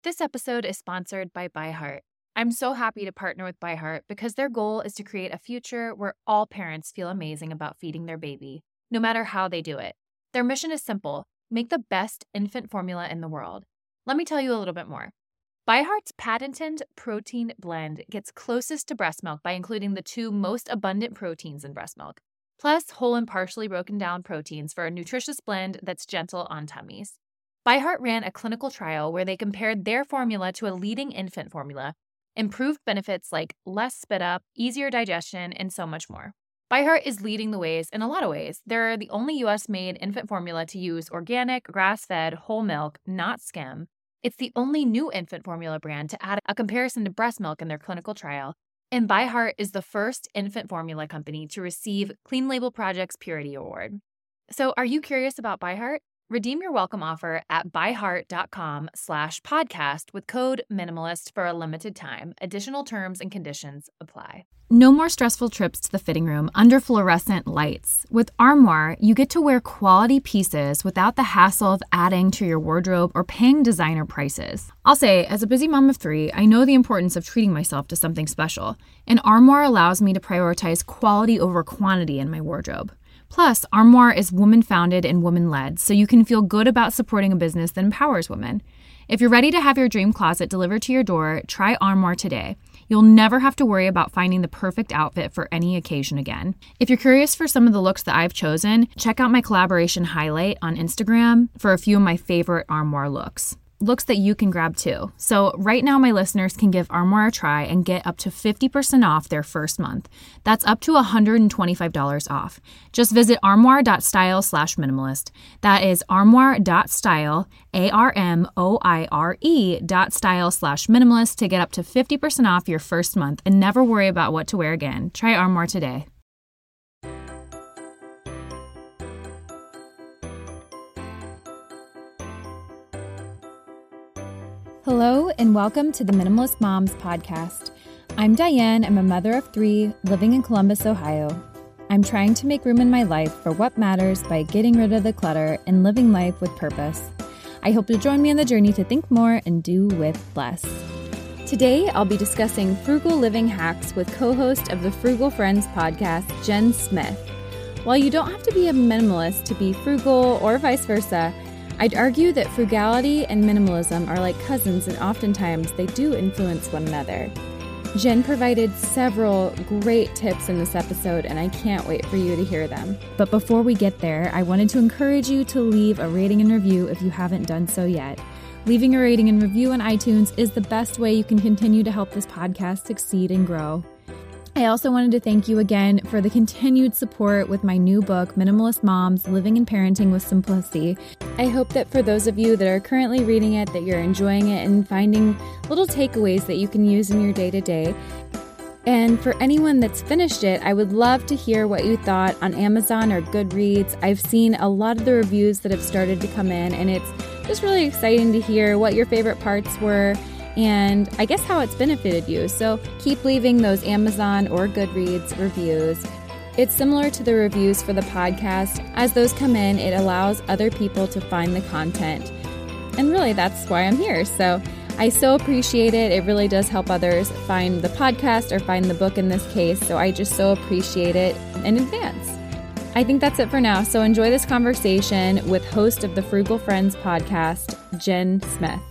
This episode is sponsored by ByHeart. I'm so happy to partner with ByHeart because their goal is to create a future where all parents feel amazing about feeding their baby, no matter how they do it. Their mission is simple: make the best infant formula in the world. Let me tell you a little bit more. ByHeart's patented protein blend gets closest to breast milk by including the two most abundant proteins in breast milk, plus whole and partially broken down proteins for a nutritious blend that's gentle on tummies. ByHeart ran a clinical trial where they compared their formula to a leading infant formula, improved benefits like less spit up, easier digestion, and so much more. ByHeart is leading the ways in a lot of ways. They're the only US-made infant formula to use organic, grass-fed, whole milk, not skim. It's the only new infant formula brand to add a comparison to breast milk in their clinical trial. And ByHeart is the first infant formula company to receive Clean Label Project's Purity Award. So are you curious about ByHeart? Redeem your welcome offer at byheart.com/podcast with code MINIMALIST for a limited time. Additional terms and conditions apply. No more stressful trips to the fitting room under fluorescent lights. With Armoire, you get to wear quality pieces without the hassle of adding to your wardrobe or paying designer prices. I'll say, as a busy mom of 3, I know the importance of treating myself to something special, and Armoire allows me to prioritize quality over quantity in my wardrobe. Plus, Armoire is woman-founded and woman-led, so you can feel good about supporting a business that empowers women. If you're ready to have your dream closet delivered to your door, try Armoire today. You'll never have to worry about finding the perfect outfit for any occasion again. If you're curious for some of the looks that I've chosen, check out my collaboration highlight on Instagram for a few of my favorite Armoire looks. Looks that you can grab too. So right now my listeners can give Armoire a try and get up to 50% off their first month. That's up to $125 off. Just visit armoire.style/minimalist. That is armoire.style, ARMOIRE.style/minimalist to get up to 50% off your first month and never worry about what to wear again. Try Armoire today. Hello and welcome to the Minimalist Moms podcast. I'm Diane. I'm a mother of 3 living in Columbus, Ohio. I'm trying to make room in my life for what matters by getting rid of the clutter and living life with purpose. I hope you'll join me on the journey to think more and do with less. Today, I'll be discussing frugal living hacks with co-host of the Frugal Friends podcast, Jen Smith. While you don't have to be a minimalist to be frugal or vice versa, I'd argue that frugality and minimalism are like cousins, and oftentimes they do influence one another. Jen provided several great tips in this episode, and I can't wait for you to hear them. But before we get there, I wanted to encourage you to leave a rating and review if you haven't done so yet. Leaving a rating and review on iTunes is the best way you can continue to help this podcast succeed and grow. I also wanted to thank you again for the continued support with my new book, Minimalist Moms: Living and Parenting with Simplicity. I hope that for those of you that are currently reading it, that you're enjoying it and finding little takeaways that you can use in your day-to-day. And for anyone that's finished it, I would love to hear what you thought on Amazon or Goodreads. I've seen a lot of the reviews that have started to come in, and it's just really exciting to hear what your favorite parts were and I guess how it's benefited you. So keep leaving those Amazon or Goodreads reviews. It's similar to the reviews for the podcast. As those come in, it allows other people to find the content. And really, that's why I'm here. So I so appreciate it. It really does help others find the podcast or find the book in this case. So I just so appreciate it in advance. I think that's it for now. So enjoy this conversation with host of the Frugal Friends podcast, Jen Smith.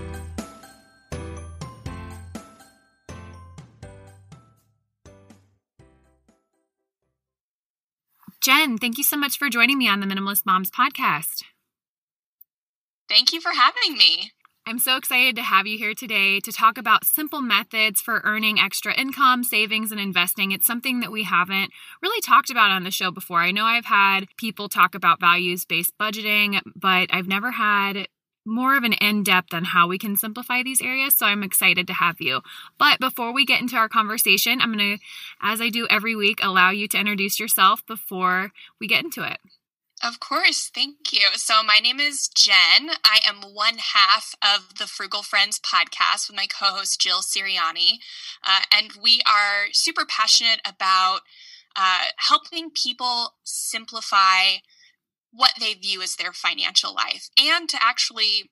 Jen, thank you so much for joining me on the Minimalist Moms podcast. Thank you for having me. I'm so excited to have you here today to talk about simple methods for earning extra income, savings, and investing. It's something that we haven't really talked about on the show before. I know I've had people talk about values-based budgeting, but I've never had more of an in-depth on how we can simplify these areas, so I'm excited to have you. But before we get into our conversation, I'm going to, as I do every week, allow you to introduce yourself before we get into it. Of course. Thank you. So my name is Jen. I am one half of the Frugal Friends podcast with my co-host Jill Siriani. And we are super passionate about helping people simplify what they view as their financial life and to actually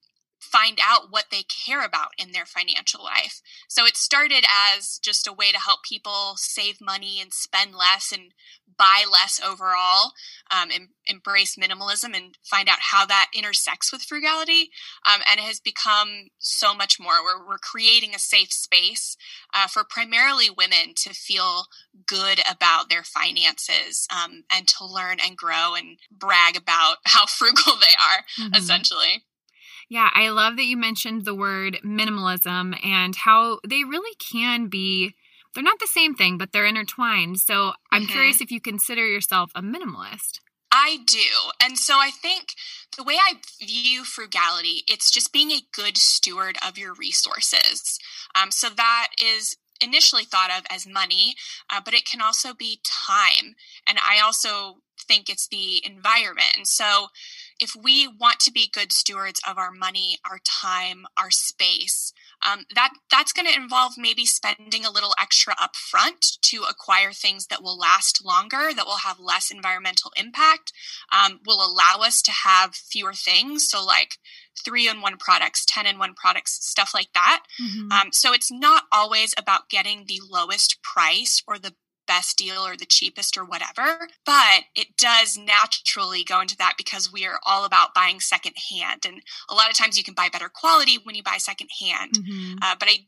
find out what they care about in their financial life. So it started as just a way to help people save money and spend less and buy less overall, embrace minimalism and find out how that intersects with frugality. And it has become so much more. We're creating a safe space for primarily women to feel good about their finances and to learn and grow and brag about how frugal they are, essentially. Yeah, I love that you mentioned the word minimalism and how they really can be, they're not the same thing, but they're intertwined. So I'm curious if you consider yourself a minimalist. I do. And so I think the way I view frugality, it's just being a good steward of your resources. So that is initially thought of as money, but it can also be time. And I also think it's the environment. And so if we want to be good stewards of our money, our time, our space, that's going to involve maybe spending a little extra upfront to acquire things that will last longer, that will have less environmental impact, will allow us to have fewer things. So like 3-in-1 products, 10-in-1 products, stuff like that. So it's not always about getting the lowest price or the best deal or the cheapest or whatever, but it does naturally go into that because we are all about buying secondhand. And a lot of times you can buy better quality when you buy secondhand. But I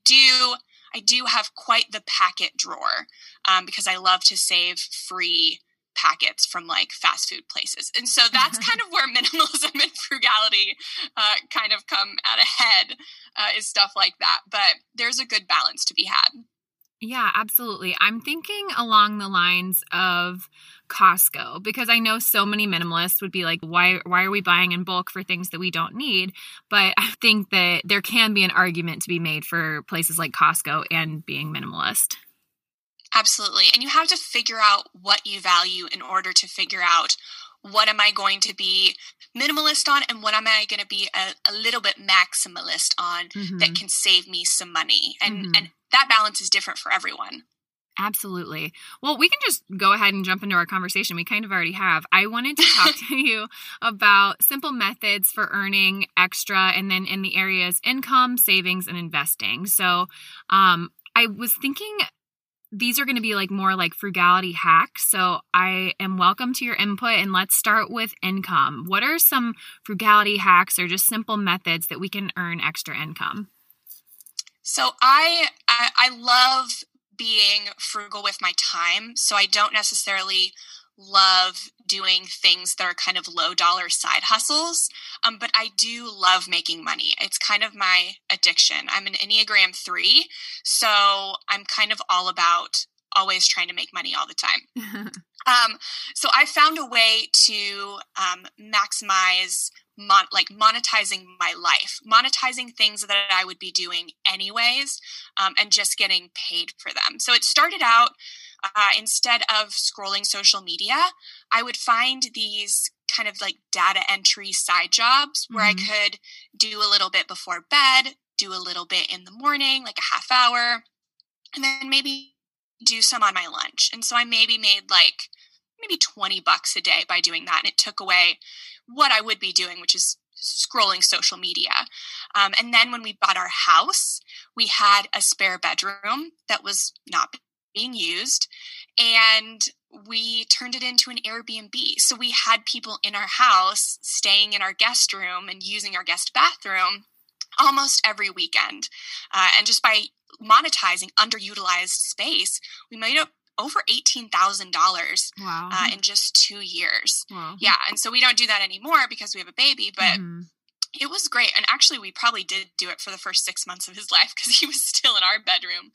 do have quite the packet drawer because I love to save free packets from like fast food places. And so that's kind of where minimalism and frugality kind of come at a head, is stuff like that. But there's a good balance to be had. Yeah, absolutely. I'm thinking along the lines of Costco, because I know so many minimalists would be like, why are we buying in bulk for things that we don't need? But I think that there can be an argument to be made for places like Costco and being minimalist. Absolutely. And you have to figure out what you value in order to figure out what am I going to be minimalist on and what am I going to be a little bit maximalist on that can save me some money. And that balance is different for everyone. Absolutely. Well, we can just go ahead and jump into our conversation. We kind of already have. I wanted to talk to you about simple methods for earning extra and then in the areas income, savings, and investing. So I was thinking these are going to be like more like frugality hacks. So I am welcome to your input, and let's start with income. What are some frugality hacks or just simple methods that we can earn extra income? So I love being frugal with my time. So I don't necessarily love doing things that are kind of low dollar side hustles. But I do love making money. It's kind of my addiction. I'm an Enneagram 3. So I'm kind of all about always trying to make money all the time. So I found a way to maximize monetizing my life, monetizing things that I would be doing anyways, and just getting paid for them. So it started out, instead of scrolling social media, I would find these kind of like data entry side jobs where I could do a little bit before bed, do a little bit in the morning, like a half hour, and then maybe do some on my lunch. And so I maybe made like maybe $20 a day by doing that. And it took away what I would be doing, which is scrolling social media. And then when we bought our house, we had a spare bedroom that was not being used, and we turned it into an Airbnb. So we had people in our house staying in our guest room and using our guest bathroom almost every weekend. And just by monetizing underutilized space, we made up over $18,000 in just 2 years. Wow. Yeah. And so we don't do that anymore because we have a baby, but it was great. And actually we probably did do it for the first 6 months of his life because he was still in our bedroom.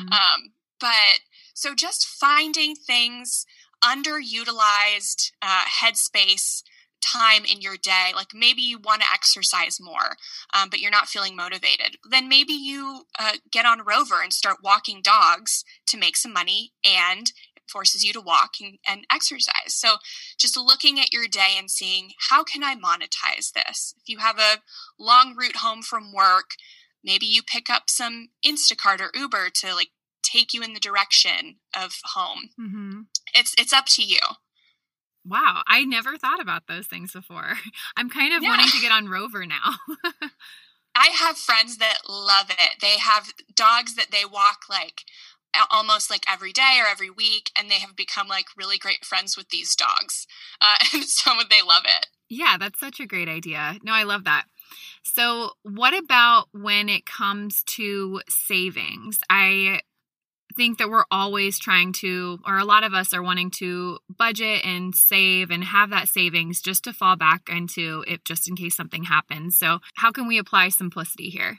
But so just finding things, underutilized headspace time in your day, like maybe you want to exercise more, but you're not feeling motivated. Then maybe you get on Rover and start walking dogs to make some money, and it forces you to walk and exercise. So just looking at your day and seeing, how can I monetize this? If you have a long route home from work, maybe you pick up some Instacart or Uber to like take you in the direction of home. It's up to you. Wow, I never thought about those things before. I'm kind of wanting to get on Rover now. I have friends that love it. They have dogs that they walk like almost like every day or every week, and they have become like really great friends with these dogs. And so they love it. Yeah, that's such a great idea. No, I love that. So what about when it comes to savings? I think that we're always trying to, or a lot of us are wanting to budget and save and have that savings just to fall back into it just in case something happens. So how can we apply simplicity here?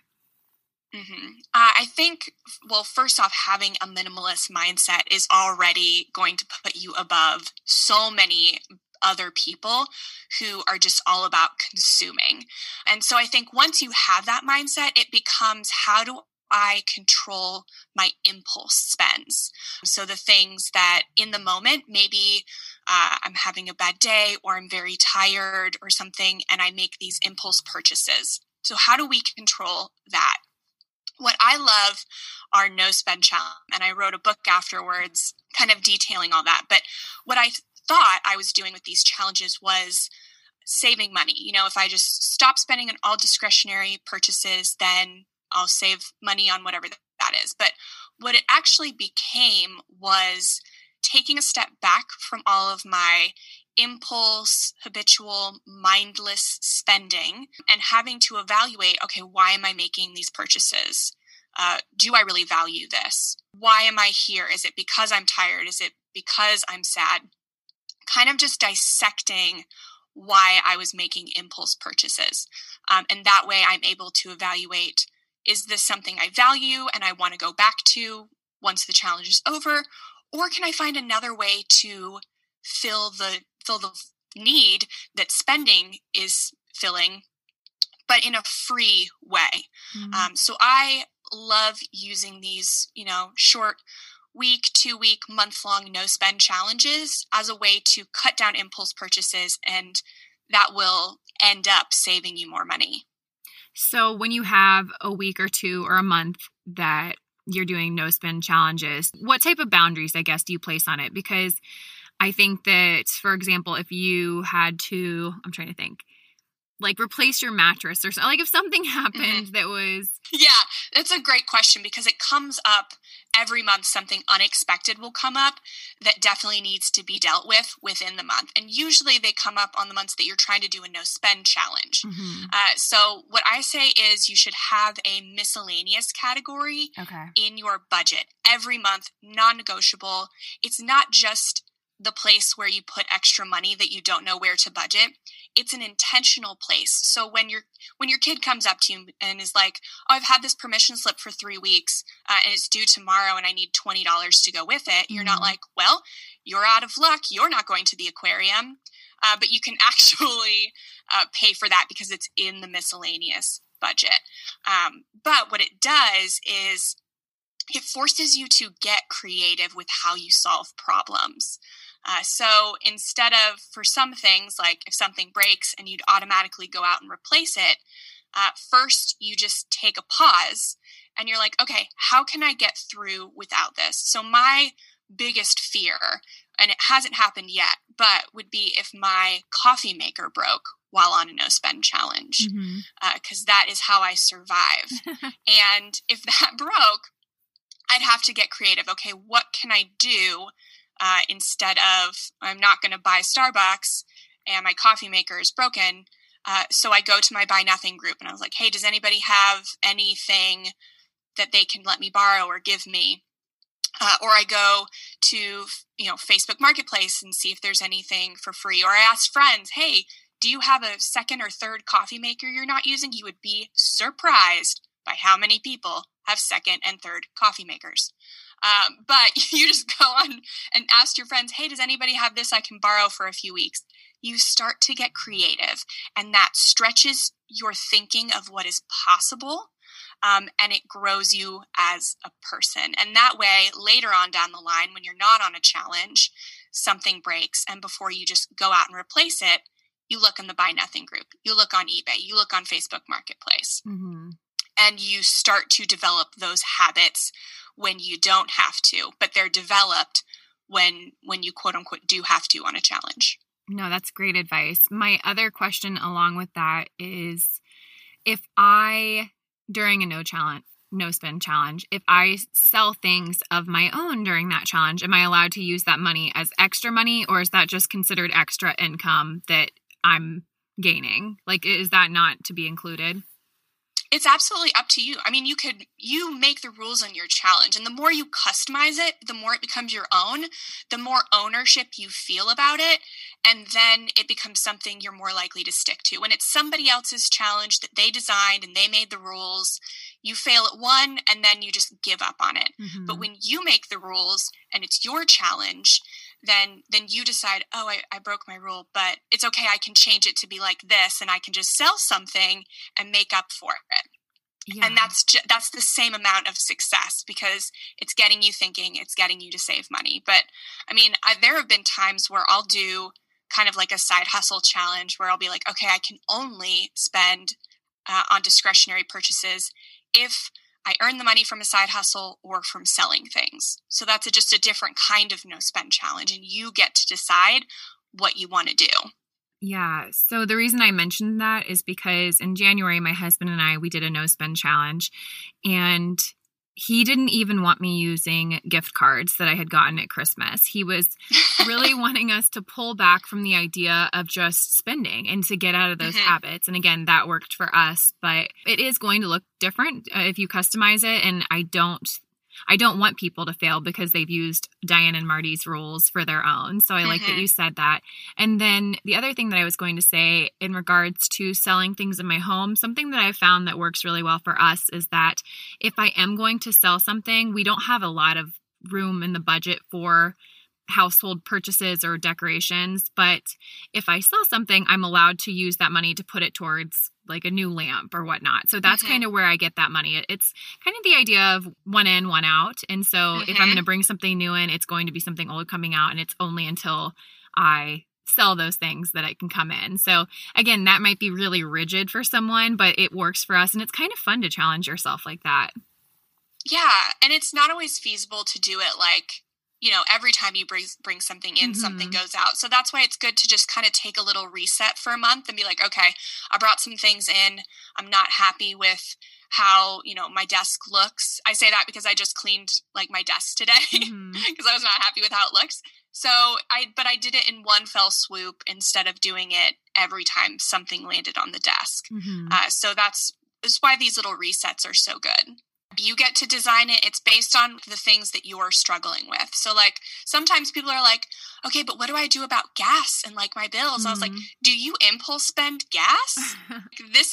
I think, well, first off, having a minimalist mindset is already going to put you above so many other people who are just all about consuming. And so I think once you have that mindset, it becomes, how do I control my impulse spends? So the things that in the moment, maybe I'm having a bad day or I'm very tired or something, and I make these impulse purchases. So how do we control that? What I love are no spend challenge, and I wrote a book afterwards kind of detailing all that. But what I thought I was doing with these challenges was saving money. You know, if I just stop spending on all discretionary purchases, then I'll save money on whatever that is. But what it actually became was taking a step back from all of my impulse, habitual, mindless spending and having to evaluate, okay, why am I making these purchases? Do I really value this? Why am I here? Is it because I'm tired? Is it because I'm sad? Kind of just dissecting why I was making impulse purchases. And that way I'm able to evaluate, is this something I value and I want to go back to once the challenge is over? Or can I find another way to fill the need that spending is filling, but in a free way? So I love using these, short week, 2 week, month-long no spend challenges as a way to cut down impulse purchases, and that will end up saving you more money. So when you have a week or two or a month that you're doing no spend challenges, what type of boundaries, I guess, do you place on it? Because I think that, for example, if you had to, I'm trying to think, like replace your mattress or something, like if something happened that was... Yeah, that's a great question because it comes up every month. Something unexpected will come up that definitely needs to be dealt with within the month. And usually they come up on the months that you're trying to do a no spend challenge. So what I say is you should have a miscellaneous category in your budget every month, non-negotiable. It's not just the place where you put extra money that you don't know where to budget. It's an intentional place. So when your kid comes up to you and is like, oh, I've had this permission slip for 3 weeks and it's due tomorrow and I need $20 to go with it. You're not like, well, you're out of luck. You're not going to the aquarium. But you can actually pay for that because it's in the miscellaneous budget. But what it does is it forces you to get creative with how you solve problems. So instead of, for some things, like if something breaks and you'd automatically go out and replace it, first you just take a pause and you're like, okay, how can I get through without this? So my biggest fear, and it hasn't happened yet, but would be if my coffee maker broke while on a no spend challenge, because that is how I survive. And if that broke, I'd have to get creative. Okay, what can I do instead of, I'm not going to buy Starbucks and my coffee maker is broken. So I go to my Buy Nothing group and I was like, hey, does anybody have anything that they can let me borrow or give me? Or I go to, Facebook Marketplace and see if there's anything for free. Or I ask friends, hey, do you have a second or third coffee maker you're not using? You would be surprised by how many people have second and third coffee makers. But you just go on and ask your friends, hey, does anybody have this I can borrow for a few weeks? You start to get creative, and that stretches your thinking of what is possible, and it grows you as a person. And that way, later on down the line, when you're not on a challenge, something breaks, and before you just go out and replace it, you look in the Buy Nothing group, you look on eBay, you look on Facebook Marketplace. And you start to develop those habits when you don't have to, but they're developed when you quote unquote do have to on a challenge. No, that's great advice. My other question along with that is, if I, during a no spend challenge, if I sell things of my own during that challenge, am I allowed to use that money as extra money, or is that just considered extra income that I'm gaining? Like, is that not to be included? It's absolutely up to you. I mean, you make the rules on your challenge, and the more you customize it, the more it becomes your own, the more ownership you feel about it, and then it becomes something you're more likely to stick to. When it's somebody else's challenge that they designed and they made the rules, you fail at one and then you just give up on it. Mm-hmm. But when you make the rules and it's your challenge, then you decide, oh, I broke my rule, but it's okay. I can change it to be like this, and I can just sell something and make up for it. Yeah. And that's the same amount of success, because it's getting you thinking, it's getting you to save money. But I mean, there have been times where I'll do kind of like a side hustle challenge where I'll be like, okay, I can only spend on discretionary purchases if I earn the money from a side hustle or from selling things. So that's just a different kind of no spend challenge, and you get to decide what you want to do. Yeah. So the reason I mentioned that is because in January, my husband and I, we did a no spend challenge, and he didn't even want me using gift cards that I had gotten at Christmas. He was really wanting us to pull back from the idea of just spending and to get out of those habits. And again, that worked for us, but it is going to look different if you customize it. And I don't want people to fail because they've used Diane and Marty's rules for their own. So I like that you said that. And then the other thing that I was going to say in regards to selling things in my home, something that I've found that works really well for us is that if I am going to sell something, we don't have a lot of room in the budget for household purchases or decorations. But if I sell something, I'm allowed to use that money to put it towards like a new lamp or whatnot. So that's kind of where I get that money. It's kind of the idea of one in, one out. And so if I'm going to bring something new in, it's going to be something old coming out, and it's only until I sell those things that it can come in. So again, that might be really rigid for someone, but it works for us. And it's kind of fun to challenge yourself like that. Yeah. And it's not always feasible to do it like, you know, every time you bring something in, something goes out. So that's why it's good to just kind of take a little reset for a month and be like, okay, I brought some things in. I'm not happy with how, you know, my desk looks. I say that because I just cleaned like my desk today because I was not happy with how it looks. So I did it in one fell swoop instead of doing it every time something landed on the desk. So that's why these little resets are so good. You get to design it. It's based on the things that you are struggling with. So like sometimes people are like, okay, but what do I do about gas and like my bills? I was like, do you impulse spend gas? This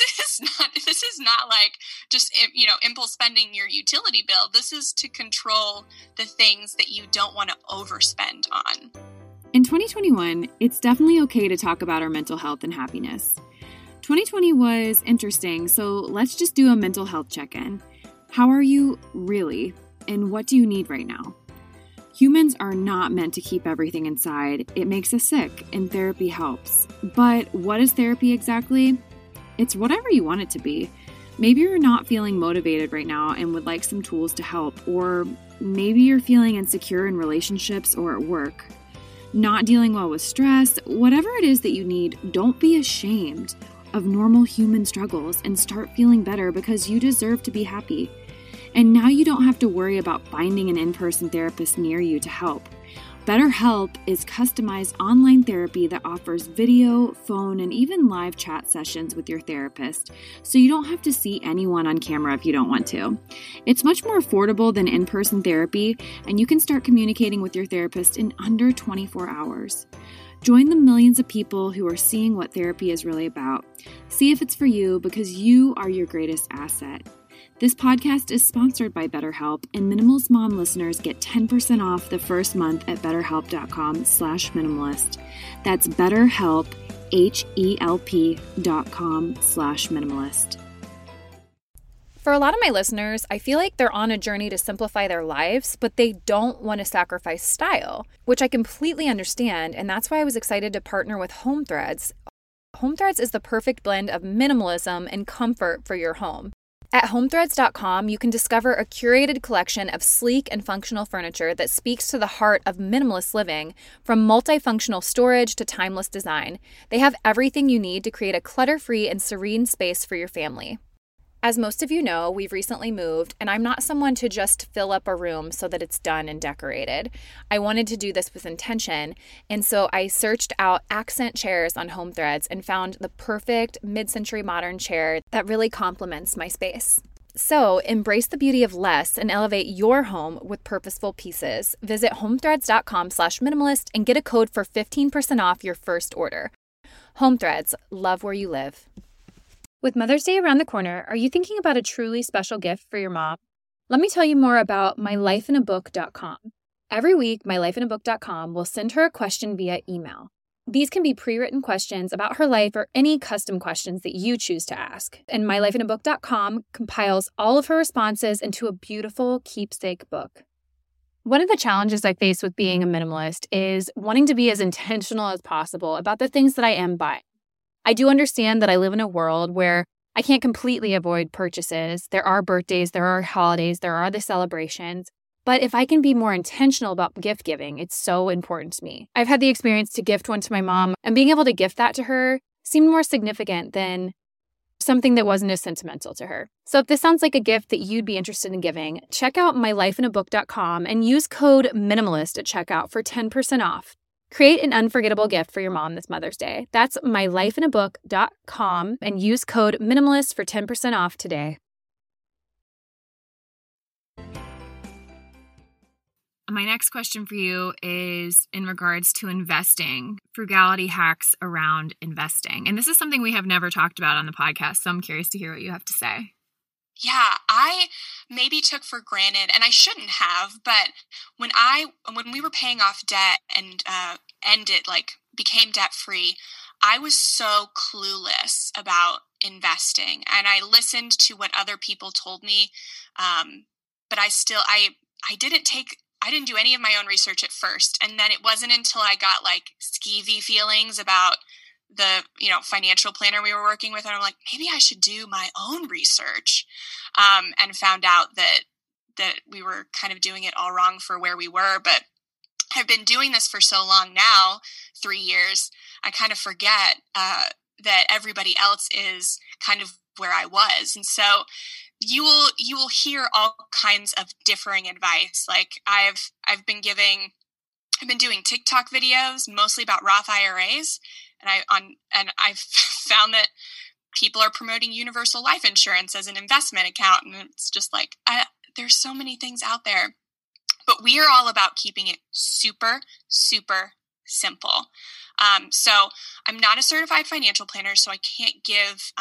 is not like just, you know, impulse spending your utility bill. This is to control the things that you don't want to overspend on. In 2021, it's definitely okay to talk about our mental health and happiness. 2020 was interesting, so let's just do a mental health check-in. How are you really, and what do you need right now? Humans are not meant to keep everything inside. It makes us sick, and therapy helps. But what is therapy exactly? It's whatever you want it to be. Maybe you're not feeling motivated right now and would like some tools to help, or maybe you're feeling insecure in relationships or at work. Not dealing well with stress, whatever it is that you need, don't be ashamed of normal human struggles and start feeling better because you deserve to be happy. And now you don't have to worry about finding an in-person therapist near you to help. BetterHelp is customized online therapy that offers video, phone, and even live chat sessions with your therapist, so you don't have to see anyone on camera if you don't want to. It's much more affordable than in-person therapy, and you can start communicating with your therapist in under 24 hours. Join the millions of people who are seeing what therapy is really about. See if it's for you, because you are your greatest asset. This podcast is sponsored by BetterHelp, and Minimalist Mom listeners get 10% off the first month at BetterHelp.com/minimalist. That's BetterHelp, HELP.com/minimalist. For a lot of my listeners, I feel like they're on a journey to simplify their lives, but they don't want to sacrifice style, which I completely understand, and that's why I was excited to partner with Home Threads. Home Threads is the perfect blend of minimalism and comfort for your home. At HomeThreads.com, you can discover a curated collection of sleek and functional furniture that speaks to the heart of minimalist living, from multifunctional storage to timeless design. They have everything you need to create a clutter-free and serene space for your family. As most of you know, we've recently moved, and I'm not someone to just fill up a room so that it's done and decorated. I wanted to do this with intention, and so I searched out accent chairs on HomeThreads and found the perfect mid-century modern chair that really complements my space. So, embrace the beauty of less and elevate your home with purposeful pieces. Visit homethreads.com/minimalist and get a code for 15% off your first order. HomeThreads, love where you live. With Mother's Day around the corner, are you thinking about a truly special gift for your mom? Let me tell you more about mylifeinabook.com. Every week, mylifeinabook.com will send her a question via email. These can be pre-written questions about her life or any custom questions that you choose to ask. And mylifeinabook.com compiles all of her responses into a beautiful keepsake book. One of the challenges I face with being a minimalist is wanting to be as intentional as possible about the things that I am buying. I do understand that I live in a world where I can't completely avoid purchases. There are birthdays, there are holidays, there are the celebrations. But if I can be more intentional about gift giving, it's so important to me. I've had the experience to gift one to my mom, and being able to gift that to her seemed more significant than something that wasn't as sentimental to her. So if this sounds like a gift that you'd be interested in giving, check out mylifeinabook.com and use code MINIMALIST at checkout for 10% off. Create an unforgettable gift for your mom this Mother's Day. That's mylifeinabook.com and use code MINIMALIST for 10% off today. My next question for you is in regards to investing, frugality hacks around investing. And this is something we have never talked about on the podcast, so I'm curious to hear what you have to say. Yeah, I maybe took for granted, and I shouldn't have, but when we were paying off debt and became debt free, I was so clueless about investing, and I listened to what other people told me, but I didn't do any of my own research at first, and then it wasn't until I got like skeevy feelings about the financial planner we were working with, and I'm like, maybe I should do my own research, and found out that we were kind of doing it all wrong for where we were. But I've been doing this for so long now, 3 years, I kind of forget that everybody else is kind of where I was. And so you will hear all kinds of differing advice. Like I've been doing TikTok videos mostly about Roth IRAs. And I've found that people are promoting universal life insurance as an investment account. And it's just like, there's so many things out there, but we are all about keeping it super, super simple. So I'm not a certified financial planner, so I can't give,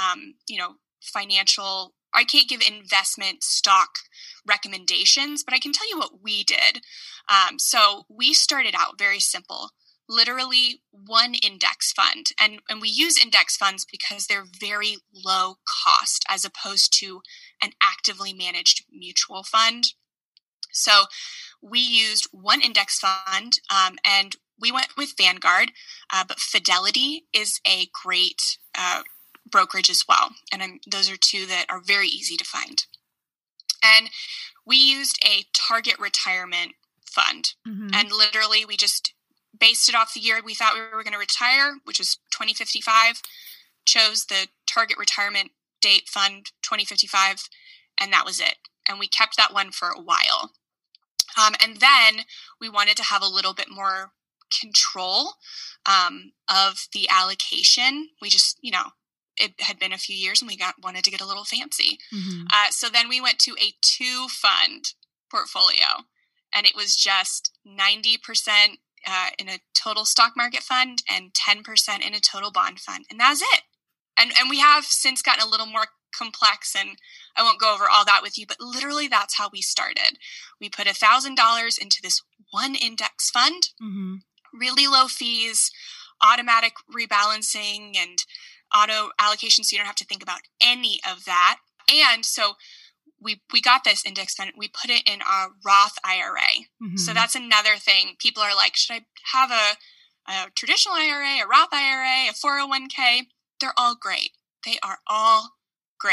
I can't give investment stock recommendations, but I can tell you what we did. So we started out very simple. Literally one index fund. And we use index funds because they're very low cost as opposed to an actively managed mutual fund. So we used one index fund, and we went with Vanguard, but Fidelity is a great brokerage as well. And those are two that are very easy to find. And we used a target retirement fund. Mm-hmm. And literally we just based it off the year we thought we were going to retire, which was 2055, chose the target retirement date fund 2055, and that was it. And we kept that one for a while. And then we wanted to have a little bit more control of the allocation. We just, it had been a few years and we wanted to get a little fancy. Mm-hmm. So then we went to a 2-fund portfolio, and it was just 90% in a total stock market fund and 10% in a total bond fund. And that was it. And we have since gotten a little more complex, and I won't go over all that with you, but literally that's how we started. We put $1,000 into this one index fund, mm-hmm. really low fees, automatic rebalancing and auto allocation, so you don't have to think about any of that. And so we got this index fund, we put it in our Roth IRA. Mm-hmm. So that's another thing. People are like, should I have a traditional IRA, a Roth IRA, a 401k? They're all great. They are all great.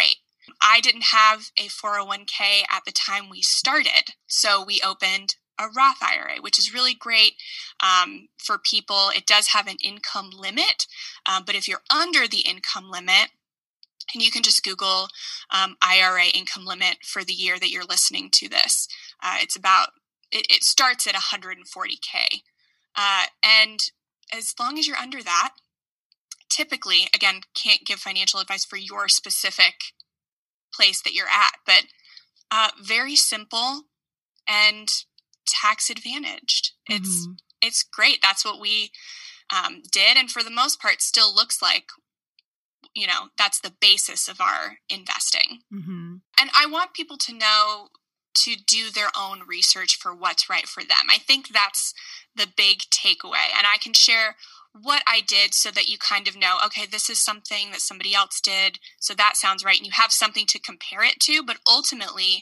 I didn't have a 401k at the time we started, so we opened a Roth IRA, which is really great for people. It does have an income limit, but if you're under the income limit, and you can just Google IRA income limit for the year that you're listening to this. It starts at 140K. And as long as you're under that, typically, again, can't give financial advice for your specific place that you're at, but very simple and tax advantaged. It's great. That's what we did. And for the most part, still looks like, that's the basis of our investing. And I want people to know to do their own research for what's right for them. I think that's the big takeaway. And I can share what I did so that you kind of know, okay, this is something that somebody else did, so that sounds right. And you have something to compare it to. But ultimately,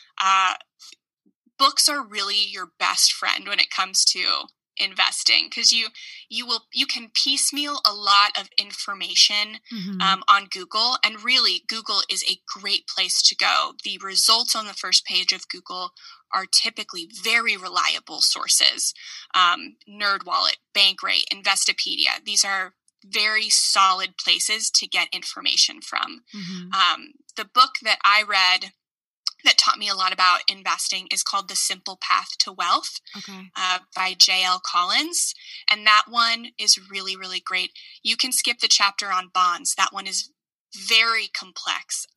books are really your best friend when it comes to investing, because you can piecemeal a lot of information on Google, and really Google is a great place to go. The results on the first page of Google are typically very reliable sources. NerdWallet, Bankrate, Investopedia, these are very solid places to get information from. The book that I read that taught me a lot about investing is called The Simple Path to Wealth by J.L. Collins. And that one is really, really great. You can skip the chapter on bonds. That one is very complex.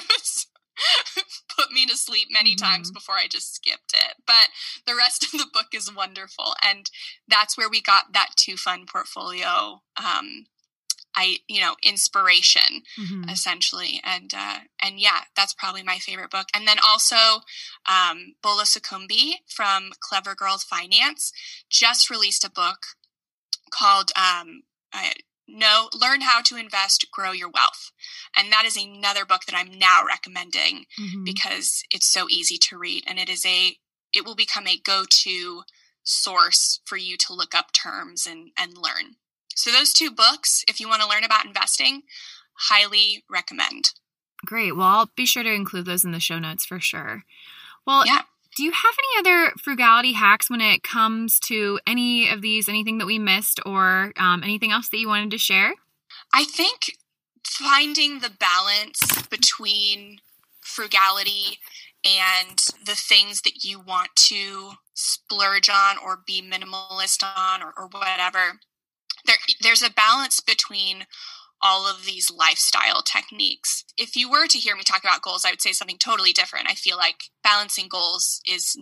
Put me to sleep many times before I just skipped it. But the rest of the book is wonderful. And that's where we got that two-fund portfolio inspiration essentially. And yeah, that's probably my favorite book. And then also, Bola Sokumbi from Clever Girls Finance just released a book called, Learn How to Invest, Grow Your Wealth. And that is another book that I'm now recommending because it's so easy to read, and it will become a go-to source for you to look up terms and learn. So those two books, if you want to learn about investing, highly recommend. Great. Well, I'll be sure to include those in the show notes for sure. Well, yeah. Do you have any other frugality hacks when it comes to any of these, anything that we missed, or anything else that you wanted to share? I think finding the balance between frugality and the things that you want to splurge on or be minimalist on or whatever. There's a balance between all of these lifestyle techniques. If you were to hear me talk about goals, I would say something totally different. I feel like balancing goals is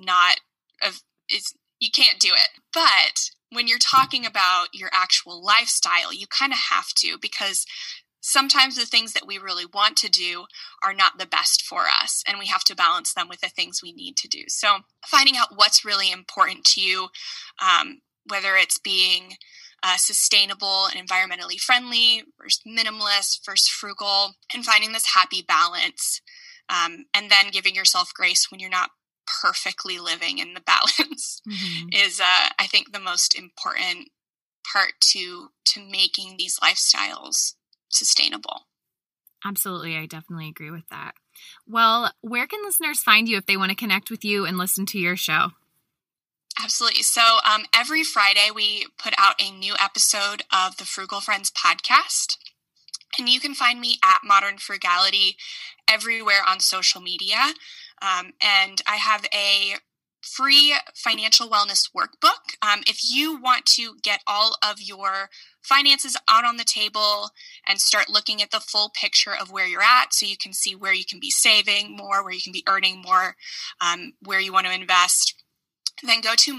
you can't do it. But when you're talking about your actual lifestyle, you kind of have to, because sometimes the things that we really want to do are not the best for us, and we have to balance them with the things we need to do. So finding out what's really important to you, whether it's being sustainable and environmentally friendly versus minimalist versus frugal, and finding this happy balance, and then giving yourself grace when you're not perfectly living in the balance is, I think, the most important part to making these lifestyles sustainable. Absolutely. I definitely agree with that. Well, where can listeners find you if they want to connect with you and listen to your show? Absolutely. So every Friday we put out a new episode of the Frugal Friends podcast, and you can find me at Modern Frugality everywhere on social media. And I have a free financial wellness workbook. If you want to get all of your finances out on the table and start looking at the full picture of where you're at, so you can see where you can be saving more, where you can be earning more, where you want to invest, then go to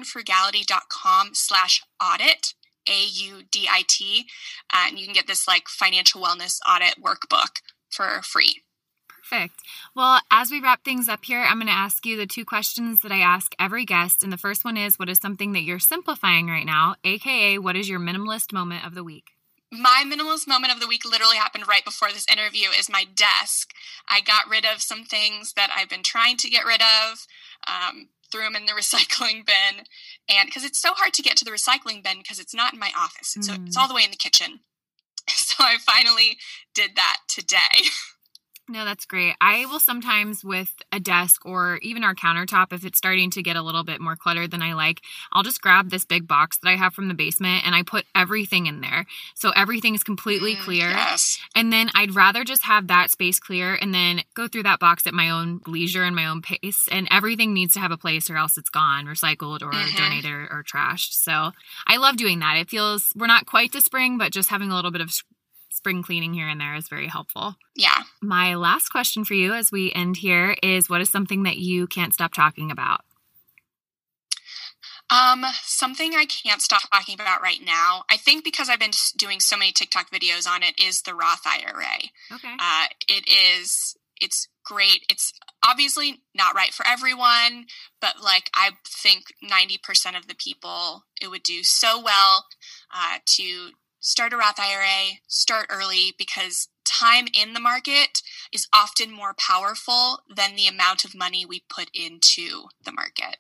modernfrugality.com/audit, AUDIT, and you can get this financial wellness audit workbook for free. Perfect. Well, as we wrap things up here, I'm going to ask you the two questions that I ask every guest. And the first one is, what is something that you're simplifying right now? AKA, what is your minimalist moment of the week? My minimalist moment of the week literally happened right before this interview is my desk. I got rid of some things that I've been trying to get rid of, threw them in the recycling bin. And because it's so hard to get to the recycling bin because it's not in my office. It's all the way in the kitchen. So I finally did that today. No, that's great. I will sometimes with a desk or even our countertop, if it's starting to get a little bit more cluttered than I like, I'll just grab this big box that I have from the basement and I put everything in there. So everything is completely clear. Yes. And then I'd rather just have that space clear and then go through that box at my own leisure and my own pace. And everything needs to have a place or else it's gone, recycled or donated or trashed. So I love doing that. It feels, we're not quite to spring, but just having a little bit of spring cleaning here and there is very helpful. Yeah. My last question for you as we end here is, what is something that you can't stop talking about? Something I can't stop talking about right now, I think because I've been doing so many TikTok videos on it, is the Roth IRA. Okay. It's great. It's obviously not right for everyone, but like I think 90% of the people, it would do so well to start a Roth IRA, start early, because time in the market is often more powerful than the amount of money we put into the market.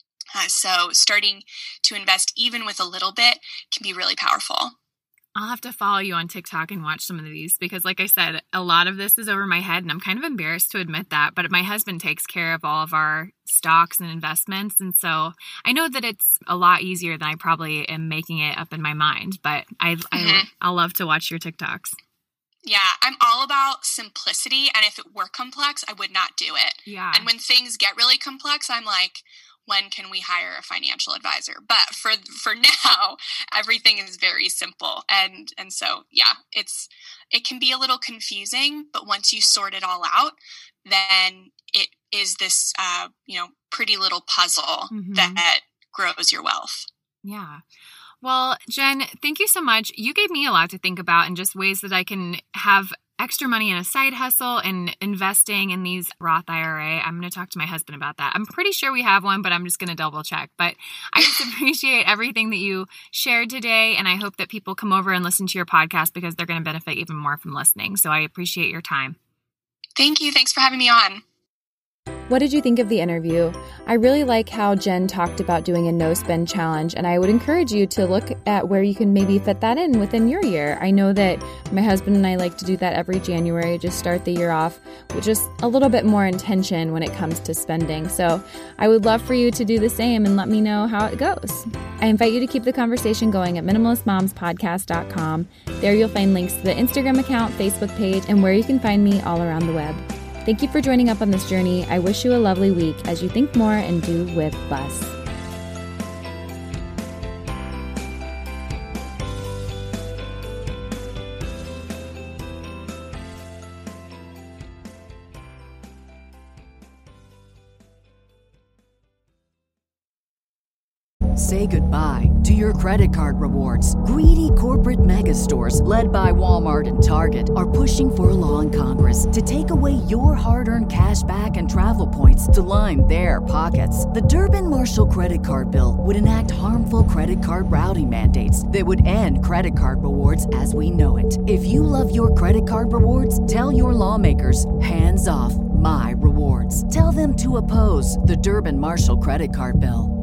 So starting to invest even with a little bit can be really powerful. I'll have to follow you on TikTok and watch some of these because, like I said, a lot of this is over my head and I'm kind of embarrassed to admit that, but my husband takes care of all of our stocks and investments. And so I know that it's a lot easier than I probably am making it up in my mind, but I'll love to watch your TikToks. Yeah, I'm all about simplicity. And if it were complex, I would not do it. Yeah. And when things get really complex, I'm like, when can we hire a financial advisor? But for now, everything is very simple. And so, yeah, it can be a little confusing, but once you sort it all out, then it is this, pretty little puzzle that grows your wealth. Yeah. Well, Jen, thank you so much. You gave me a lot to think about and just ways that I can have extra money in a side hustle and investing in these Roth IRA. I'm going to talk to my husband about that. I'm pretty sure we have one, but I'm just going to double check. But I just appreciate everything that you shared today. And I hope that people come over and listen to your podcast because they're going to benefit even more from listening. So I appreciate your time. Thank you. Thanks for having me on. What did you think of the interview? I really like how Jen talked about doing a no-spend challenge, and I would encourage you to look at where you can maybe fit that in within your year. I know that my husband and I like to do that every January, just start the year off with just a little bit more intention when it comes to spending. So I would love for you to do the same and let me know how it goes. I invite you to keep the conversation going at minimalistmomspodcast.com. There you'll find links to the Instagram account, Facebook page, and where you can find me all around the web. Thank you for joining up on this journey. I wish you a lovely week as you think more and do with less. Say goodbye to your credit card rewards. Greedy corporate mega stores, led by Walmart and Target, are pushing for a law in Congress to take away your hard-earned cash back and travel points to line their pockets. The Durbin-Marshall credit card bill would enact harmful credit card routing mandates that would end credit card rewards as we know it. If you love your credit card rewards, tell your lawmakers, hands off my rewards. Tell them to oppose the Durbin-Marshall credit card bill.